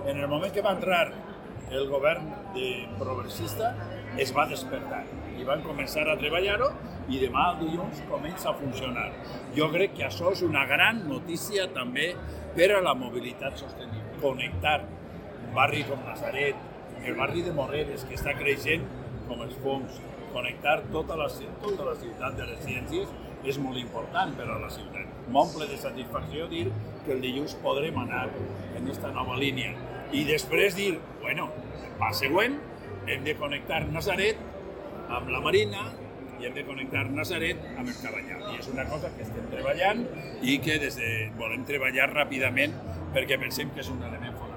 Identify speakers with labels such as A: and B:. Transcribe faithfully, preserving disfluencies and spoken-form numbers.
A: En el moment que va entrar el govern de progressista, es va despertar i van començar a treballar-ho i demà, el dilluns, comença a funcionar. Jo crec que això és una gran notícia també per a la mobilitat sostenible. Connectar un barri com Natzaret, el barri de Moreres, que està creixent com els fongs, connectar tota la, tota la ciutat de les ciències és molt important per a la ciutat. M'omple de satisfacció dir que el dilluns podrem anar en aquesta nova línia. I després dir, bueno, el pas següent, hem de connectar Natzaret amb la Marina i hem de connectar Natzaret amb el Cabanyal. I és una cosa que estem treballant i que des de, volem treballar ràpidament perquè pensem que és un element fonamental.